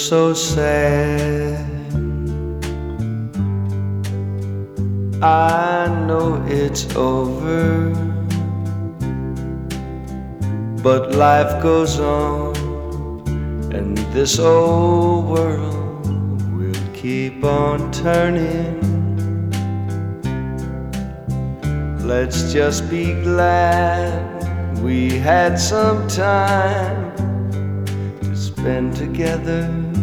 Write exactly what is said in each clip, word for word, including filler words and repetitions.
so sad. I know it's over, but life goes on, and this old world will keep on turning. Let's just be glad we had some time to spend together.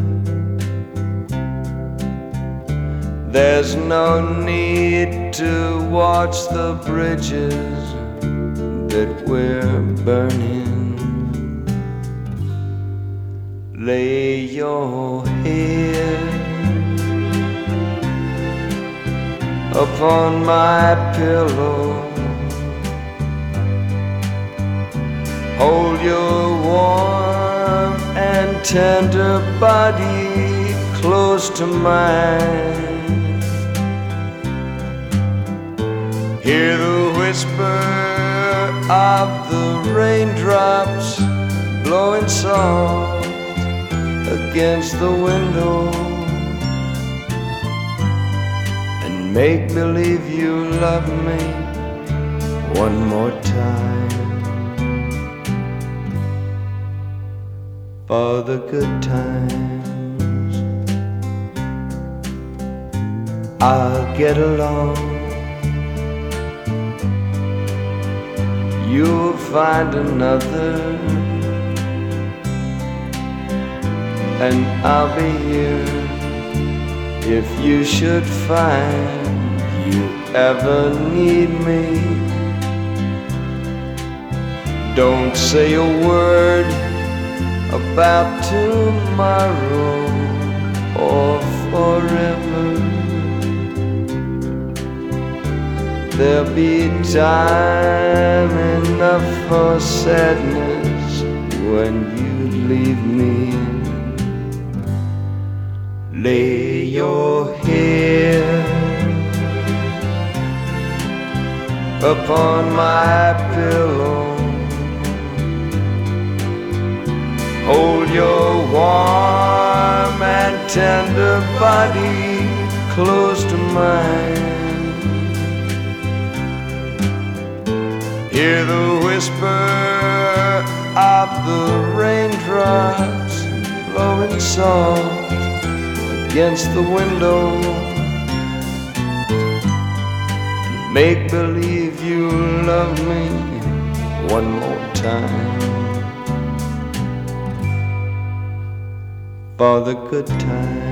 There's no need to watch the bridges that we're burning. Lay your head upon my pillow, hold your warm and tender body close to mine. Hear the whisper of the raindrops blowing soft against the window, and make believe you love me one more time. For the good times, I'll get along. You'll find another, and I'll be here if you should find you ever need me. Don't say a word about tomorrow or forever. There'll be time enough for sadness when you leave me. Lay your head upon my pillow, hold your warm and tender body close to mine. Hear the whisper of the raindrops blowing soft against the window, and make believe you love me one more time. For the good times,